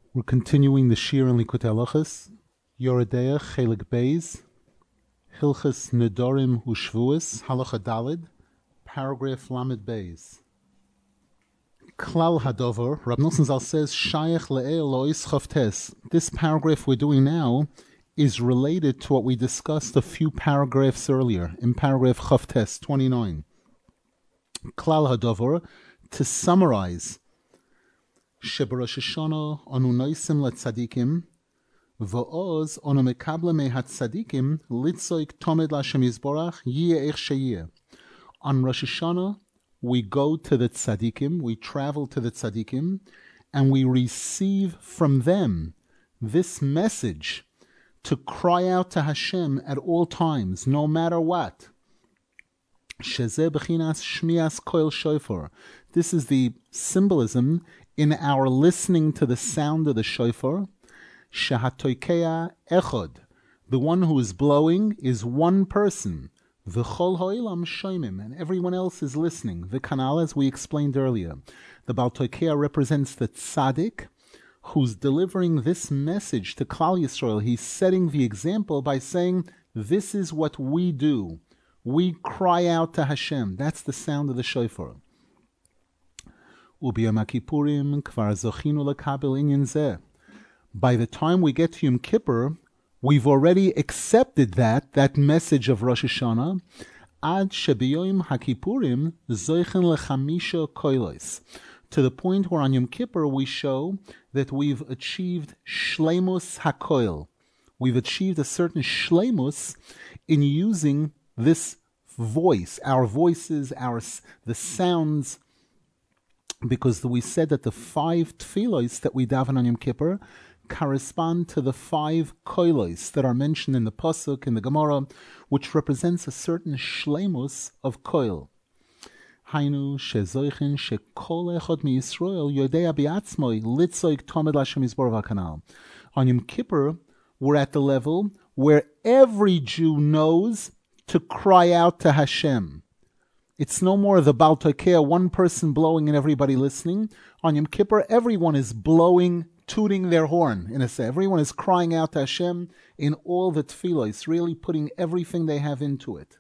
We're continuing the Shir in Likutei Halachos, Yoredeya Chelik Beis, Hilchos Nedorim U'Shvuos, Halacha Dalid, paragraph Lamed Beis. Klal Hadover, Rab Nosson Zal says, Shayach Le'el Lois Chavtes. This paragraph we're doing now is related to what we discussed a few paragraphs earlier, in paragraph Chavtes 29. Klal Hadover, to summarize, Sheberosh Hashanah anu noisim letzadikim, v'oz anu mekable mehat tzadikim litzoik tomed l'Hashem Yisborach yiyeh ech sheyiyeh. On Rosh Hashanah, we go to the tzadikim, we travel to the tzadikim, and we receive from them this message to cry out to Hashem at all times, no matter what. Shezeh b'chinas shmias koil shofar. This is the symbolism in our listening to the sound of the shofar. Shehatoikeya echod. The one who is blowing is one person. V'chol ha'olam shoymim, and everyone else is listening. V'kanal, as we explained earlier. The Baal Toikeya represents the tzaddik who's delivering this message to Klal Yisrael. He's setting the example by saying, this is what we do. We cry out to Hashem. That's the sound of the shofar. By the time we get to Yom Kippur, we've already accepted that message of Rosh Hashanah. Ad shebiyoim hakipurim zoichen lechamisha koilos. To the point where on Yom Kippur we show that we've achieved shleimus hakoil. We've achieved a certain shleimus in using this voice, our voices, the sounds, because we said that the 5 tefillos that we daven on Yom Kippur correspond to the 5 koilos that are mentioned in the Pasuk, in the Gemara, which represents a certain shleimus of koil. Hainu shezoichin shekol echad miYisrael yodea biatzmoi litzoik tomed l'Hashem Yisborach v'kanal. On Yom Kippur, we're at the level where every Jew knows to cry out to Hashem. It's no more the Baal Toikeya, one person blowing and everybody listening. On Yom Kippur, everyone is blowing, tooting their horn, in a sense. Everyone is crying out to Hashem in all the tefillos, really putting everything they have into it.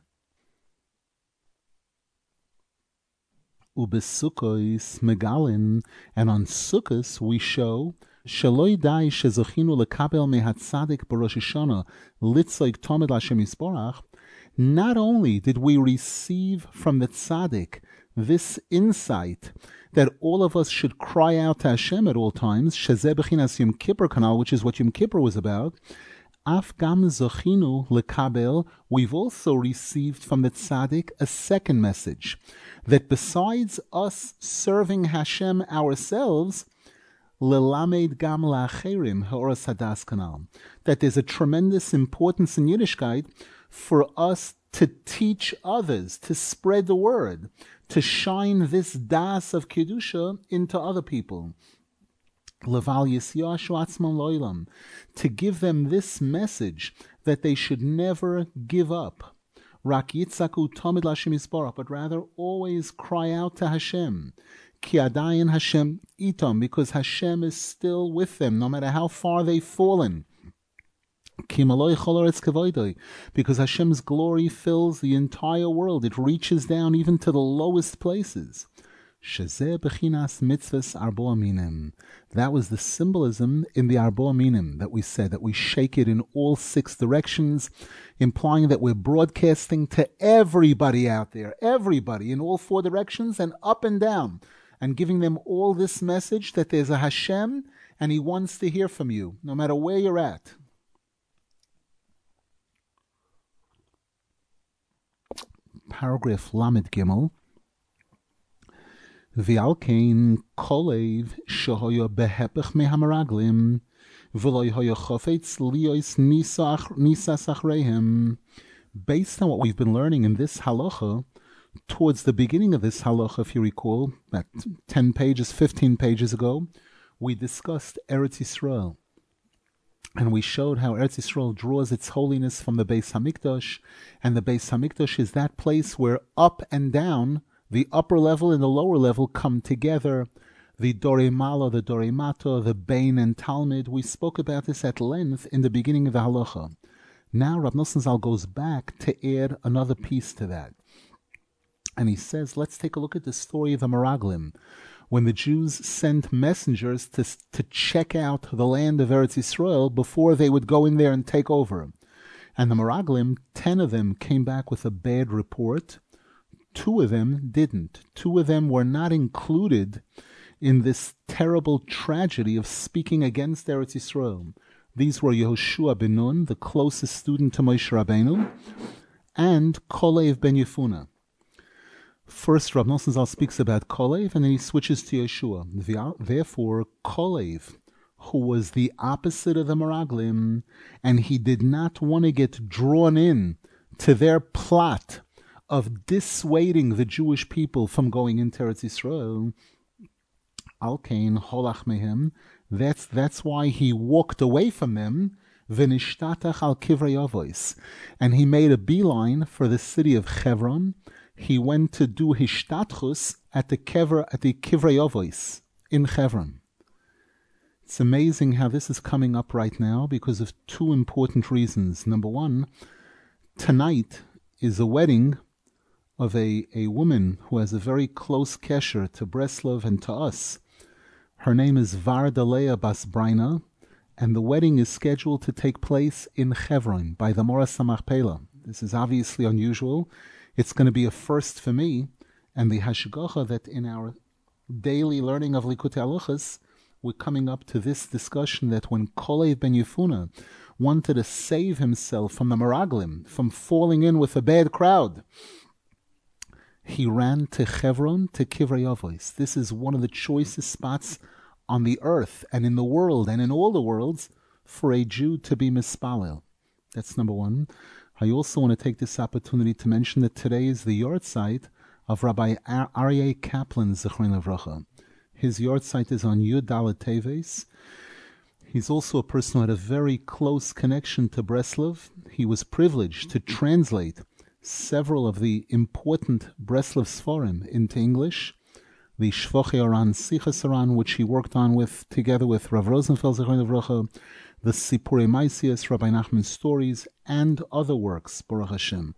Ubesukos megalin, and on Sukkos we show Shaloi dai shezochinu lekabel mehatzadik b'Rosh Hashanah litzoik tomed l'Hashem Yisborach. Not only did we receive from the tzaddik this insight that all of us should cry out to Hashem at all times, Shezeh b'chinas Yom Kippur kanal, which is what Yom Kippur was about, Af gam zochinu lekabel, we've also received from the tzaddik a second message, that besides us serving Hashem ourselves, lelamed gam la'acherim ha'oras hadas kanal, that there's a tremendous importance in Yiddishkeit for us to teach others, to spread the word, to shine this das of Kedusha into other people. Leval yisyashu atzmam lo'ilam, to give them this message that they should never give up. Rak yitzaku tamid l'Hashem Yisborach, but rather always cry out to Hashem. Ki adayin Hashem itam, because Hashem is still with them, no matter how far they've fallen. Because Hashem's glory fills the entire world. It reaches down even to the lowest places. That was the symbolism in the Arba Minim that we said, that we shake it in all 6 directions, implying that we're broadcasting to everybody out there, everybody in all 4 directions and up and down, and giving them all this message that there's a Hashem and He wants to hear from you, no matter where you're at. Paragraph Lamed Gimel. V'alkein kolev shehoya behepech mehamaraglim v'lo hoya chofetz liyos nisas achreihem. Based on what we've been learning in this halacha, towards the beginning of this halacha, if you recall, about 10 pages, 15 pages ago, we discussed Eretz Yisrael. And we showed how Eretz Yisrael draws its holiness from the Beis Hamikdash, and the Beis Hamikdash is that place where up and down, the upper level and the lower level come together. the Dorei Malo, the Dorei Mato, the Bain and Talmud. We spoke about this at length in the beginning of the halacha. Now Rav Nosson Zal goes back to add another piece to that. And he says, let's take a look at the story of the Meraglim. When the Jews sent messengers to check out the land of Eretz Yisrael before they would go in there and take over. And the Meraglim, 10 of them came back with a bad report. 2 of them didn't. 2 of them were not included in this terrible tragedy of speaking against Eretz Yisrael. These were Yehoshua ben Nun, the closest student to Moshe Rabbeinu, and Kolev ben Yefuna. First, Rav Nosson Zal speaks about Kolev, and then he switches to Yeshua. Therefore, Kolev, who was the opposite of the Meraglim, and he did not want to get drawn in to their plot of dissuading the Jewish people from going into Eretz Yisrael, Alkein holach mehem. That's why he walked away from them. V'nishtatach al kivrei avos, and he made a beeline for the city of Hebron. He went to do hishtatchus at the kivrei avos in Hebron. It's amazing how this is coming up right now because of 2 important reasons. Number 1, tonight is a wedding of a woman who has a very close kesher to Breslov and to us. Her name is Vardalea Bas Braina, and the wedding is scheduled to take place in Hebron by the Moras HaMachpelah. This is obviously unusual. It's going to be a first for me, and the hashgacha that in our daily learning of Likutei Halachos, we're coming up to this discussion that when Kolev ben Yefuna wanted to save himself from the Meraglim, from falling in with a bad crowd, he ran to Hebron, to Kivrei Avos. This is one of the choicest spots on the earth and in the world and in all the worlds for a Jew to be mispalel. That's number 1. I also want to take this opportunity to mention that today is the yahrzeit of Rabbi Aryeh Kaplan, Zichron Livracha. His yahrzeit is on Yud Dalet Teves. He's also a person who had a very close connection to Breslov. He was privileged to translate several of the important Breslov Sforim into English. The Shvochei Aran, Sichas Aran, which he worked on together with Rav Rosenfeld, Zichron Livracha, the Sipurei Maisias, Rabbi Nachman's stories, and other works, Baruch Hashem.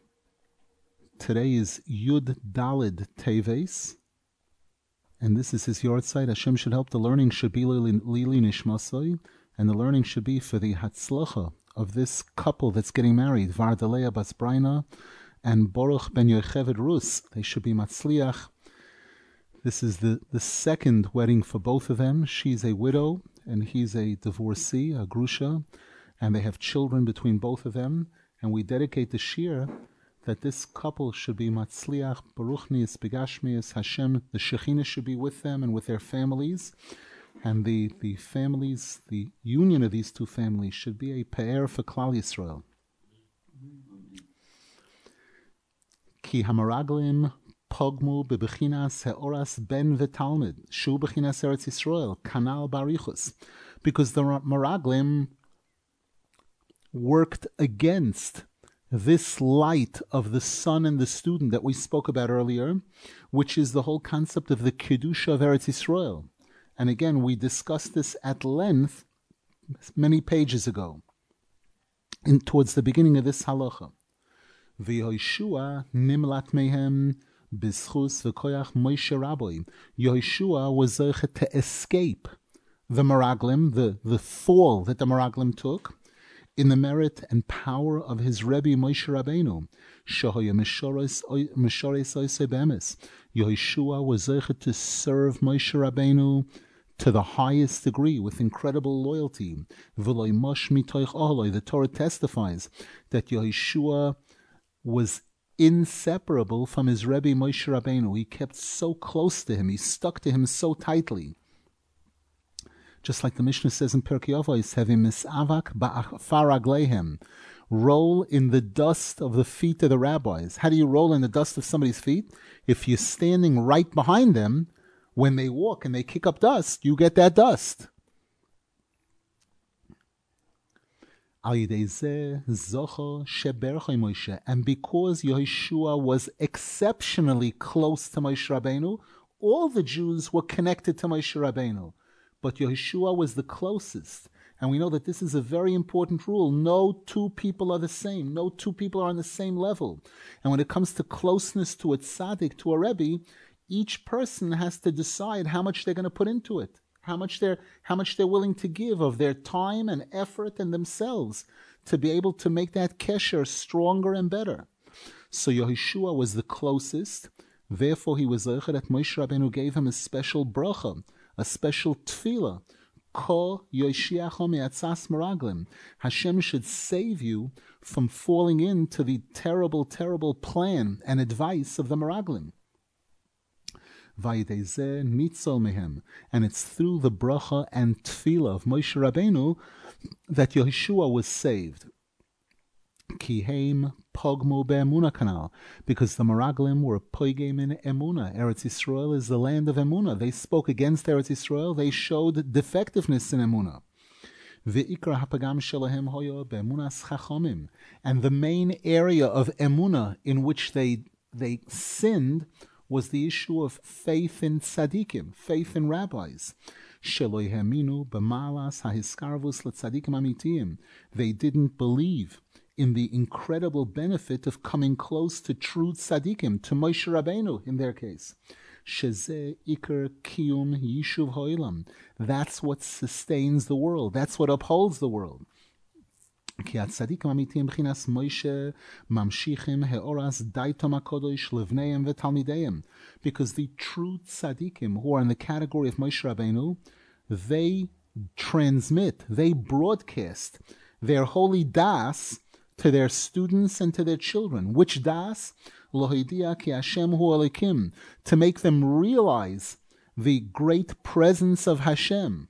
Today is Yud Daled Teves, and this is his yahrzeit. Hashem should help. The learning should be Lili Nishmasoi, and the learning should be for the Hatzlacha of this couple that's getting married, Vardalea Bas Braina and Baruch ben Yocheved Rus. They should be Matzliach. This is the second wedding for both of them. She's a widow, and he's a divorcee, a grusha, and they have children between both of them. And we dedicate the shir that this couple should be Matzliach, Baruchnius, Begashmius, Hashem. The Shekhinah should be with them and with their families. And the families, the union of these 2 families should be a pe'er for Klal Yisrael. Ki hamaraglim pogmu bebechinas heoras ben v'talmud shu bechinas Eretz Yisrael kanal barichus, because the Meraglim worked against this light of the son and the student that we spoke about earlier, which is the whole concept of the kedusha of Eretz Yisrael. And again, we discussed this at length many pages ago, towards the beginning of this halacha. V'Yehoshua nimlat mehem b'schus v'koyach Moshe Rabbi. Yehoshua was zeichet to escape the Meraglim, the fall that the Meraglim took, in the merit and power of his Rebbe Moshe Rabbeinu. Shehoya Mishoros Oisei Bemis. Yehoshua was zeichet to serve Moshe Rabbeinu to the highest degree with incredible loyalty. The Torah testifies that Yehoshua was inseparable from his Rebbe Moshe Rabbeinu. He kept so close to him. He stuck to him so tightly. Just like the Mishnah says in Pirkei Avos, having misavak ba'afar ragleihem, roll in the dust of the feet of the rabbis. How do you roll in the dust of somebody's feet? If you're standing right behind them, when they walk and they kick up dust, you get that dust. And because Yehoshua was exceptionally close to Moshe Rabbeinu, all the Jews were connected to Moshe Rabbeinu, but Yehoshua was the closest. And we know that this is a very important rule. No two people are the same. No two people are on the same level. And when it comes to closeness to a tzaddik, to a rebbe, each person has to decide how much they're going to put into it, how much they're willing to give of their time and effort and themselves to be able to make that kesher stronger and better. So Yehoshua was the closest. Therefore, he was zeicher that Moshe Rabbeinu gave him a special bracha, a special tefillah. Ko Yoshiacho me'atzas meraglim. Hashem should save you from falling into the terrible, terrible plan and advice of the meraglim. Vayidezeh nitzol mehem. And it's through the bracha and tefillah of Moshe Rabbeinu that Yehoshua was saved. Kiheim pogmu be'emuna kanal, because the Meraglim were poigim in emuna. Eretz Yisrael is the land of emuna. They spoke against Eretz Yisrael. They showed defectiveness in emuna. Ve'ikra hapagam shelahem hoyo be'emunas chachomim, and the main area of emuna in which they sinned was the issue of faith in tzaddikim, faith in rabbis. Sheloi heminu b'malas hahiskarvus letzaddikim amitiyim. They didn't believe in the incredible benefit of coming close to true tzaddikim, to Moshe Rabbeinu in their case. Shezeh iker kiyum yishuv ha'olam. That's what sustains the world. That's what upholds the world. Ki hatzaddikim amitim b'chinas Moshe mamshichim he'oras daitom hakodosh levneihem v'talmideihem. Because the true tzaddikim, who are in the category of Moshe Rabbeinu, they transmit, they broadcast their holy das to their students and to their children. Which das? Lohidia ki Hashem hu elikim, to make them realize the great presence of Hashem.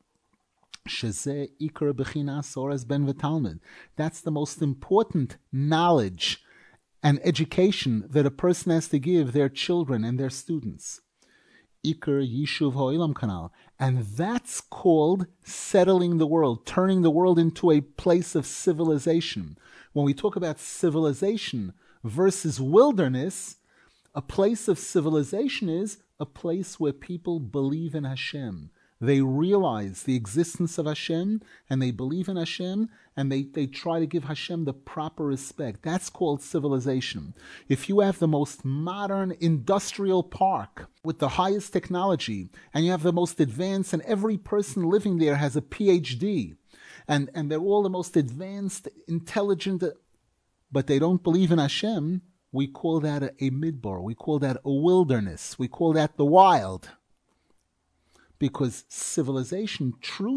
Shezeh ikar bechinas oras ben v'talmid. That's the most important knowledge and education that a person has to give their children and their students. Iker Yishuv Ha'olam Kanal. And that's called settling the world, turning the world into a place of civilization. When we talk about civilization versus wilderness, a place of civilization is a place where people believe in Hashem. They realize the existence of Hashem, and they believe in Hashem, and they try to give Hashem the proper respect. That's called civilization. If you have the most modern industrial park with the highest technology, and you have the most advanced, and every person living there has a PhD, and they're all the most advanced, intelligent, but they don't believe in Hashem, we call that a midbar. We call that a wilderness. We call that the wild. Because civilization, true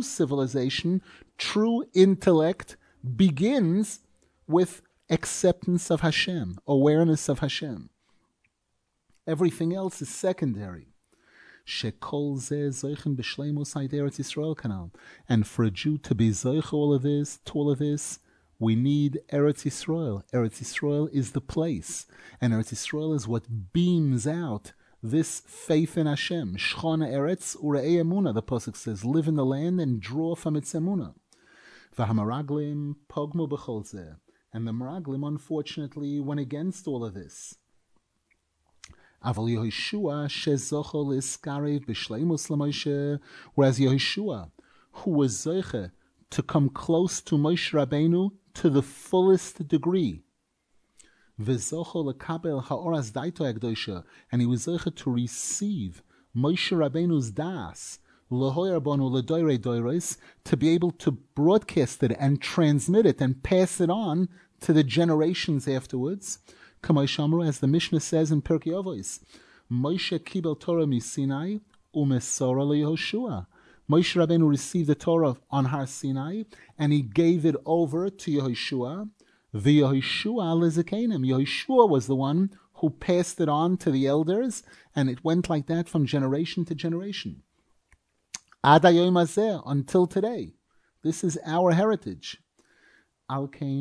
intellect begins with acceptance of Hashem, awareness of Hashem. Everything else is secondary. Shekol zeh zoichen b'shleimus haidei Eretz Yisrael kanal. And for a Jew to be zoich to all of this, we need Eretz Yisrael. Eretz Yisrael is the place. And Eretz Yisrael is what beams out this faith in Hashem. Shchona Eretz ure'ei emuna, the pasuk says, live in the land and draw from its emuna. V'hamaraglim pogmu b'chol zeh. And the Meraglim, unfortunately, went against all of this. Aval Yehoshua shezocho liskarev b'shleimus l'Moshe, whereas Yehoshua, who was zeiche to come close to Moshe Rabbeinu to the fullest degree, v'zocho lekabel ha'oras daito ha'kdosha, and he was zeiche to receive Moshe Rabbeinu's das, l'hoyer bonu l'doirei doiros, to be able to broadcast it and transmit it and pass it on to the generations afterwards. As the Mishnah says in Pirkei Avos, Moshe kibel Torah miSinai umesora leYehoshua. Moshe Rabbeinu received the Torah on Har Sinai, and he gave it over to Yehoshua. V'Yehoshua leZakenim. Yehoshua was the one who passed it on to the elders, and it went like that from generation to generation. Ad hayom hazeh, until today. This is our heritage. That's why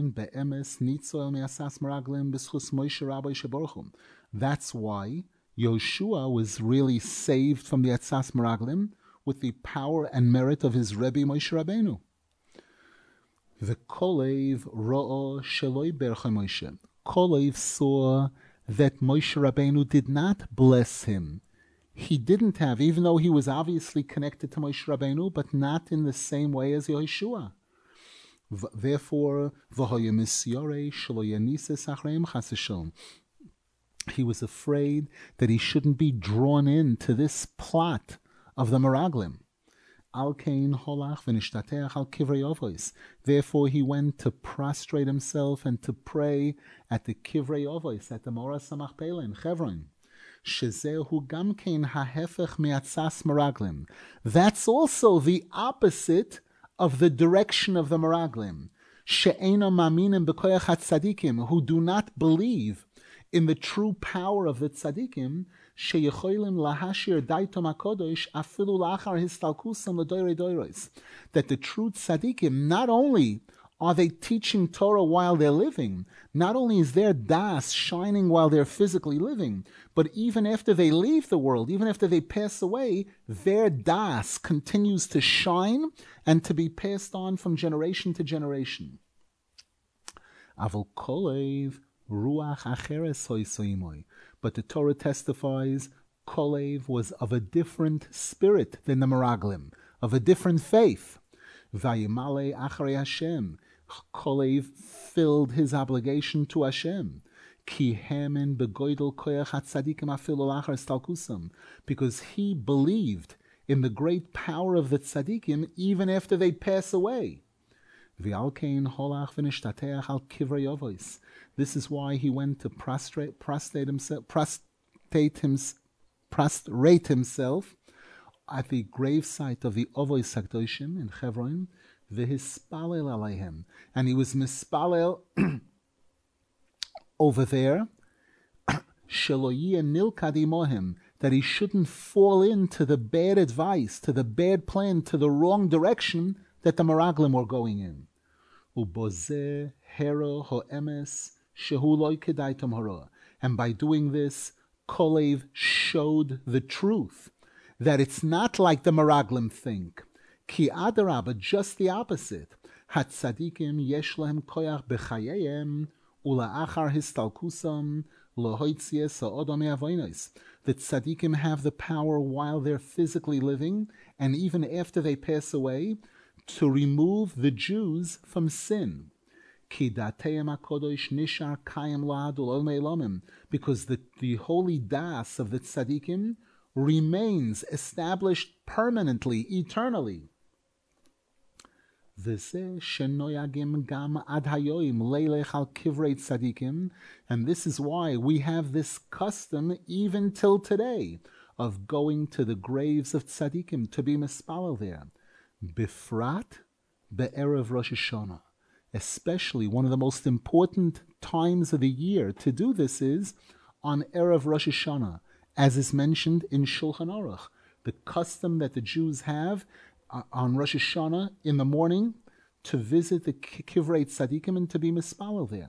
Yehoshua was really saved from the Atzas Meraglim with the power and merit of his Rebbe Moshe Rabbeinu. The Kolev Ro'o Sheloi Bercha Moshe. Kolev saw that Moshe Rabbeinu did not bless him. he didn't have, even though he was obviously connected to Moshe Rabbeinu, but not in the same way as Yehoshua. Therefore, he was afraid that he shouldn't be drawn into this plot of the Meraglim. Therefore, he went to prostrate himself and to pray at the Kivrei Ovos, at the Moras HaMachpelah in Hebron. That's also the opposite of the direction of the Meraglim, who do not believe in the true power of the tzaddikim, that the true tzaddikim, not only are they teaching Torah while they're living, not only is their das shining while they're physically living, but even after they leave the world, even after they pass away, their das continues to shine and to be passed on from generation to generation. Avol kolev ruach acheres hoisoimoy. But the Torah testifies Kolev was of a different spirit than the Meraglim, of a different faith. Vayimale acharei Hashem. Kolev filled his obligation to Hashem. Ki hemen begoidel koyach hatzadikim afilu lachar stalkusam. Because he believed in the great power of the tzadikim even after they pass away. This is why he went to prostrate himself at the gravesite of the Ovos Hakdoshim in Hebron, v'hispalel aleihem, and he was mispalel over there, shelo yeh nilkad imohem, that he shouldn't fall into the bad advice, to the bad plan, to the wrong direction that the Meraglim were going in. Ubozeh hero ho'emes shehu lo kedaitom hara. And by doing this, Kolev showed the truth, that it's not like the Meraglim think. Ki adarabah, just the opposite. Hatzadikim yesh lahem koyach b'chayeyem ula'achar histalkusam lohoitzies ha'odam me'avonos. The tzadikim have the power while they're physically living, and even after they pass away, to remove the Jews from sin. Because the holy das of the tzaddikim remains established permanently, eternally. And this is why we have this custom even till today of going to the graves of tzaddikim to be mispalel there. Bifrat be'erev Rosh Hashanah. Especially one of the most important times of the year to do this is on Erev Rosh Hashanah, as is mentioned in Shulchan Aruch. The custom that the Jews have on Rosh Hashanah in the morning to visit the Kivrei Tzadikim and to be mispalel there.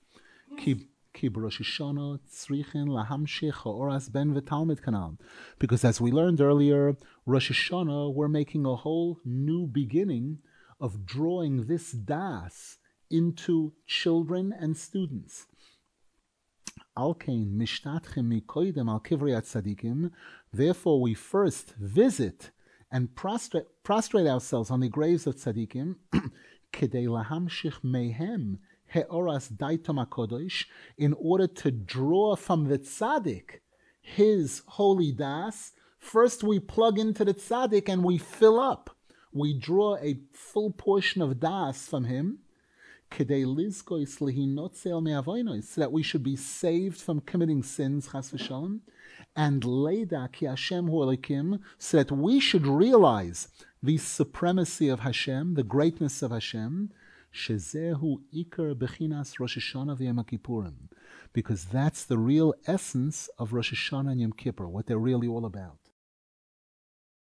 Because as we learned earlier, Rosh Hashanah, we're making a whole new beginning of drawing this das into children and students. Therefore, we first visit and prostrate ourselves on the graves of tzaddikim, in order to draw from the tzaddik his holy das. First we plug into the tzaddik and we fill up. We draw a full portion of das from him, so that we should be saved from committing sins, chas v'shalom, and leida ki Hashem hu Elokim, so that we should realize the supremacy of Hashem, the greatness of Hashem, shezehu ikar bechinas Rosh Hashanah v'Yom Kippurim, because that's the real essence of Rosh Hashanah and Yom Kippur, what they're really all about.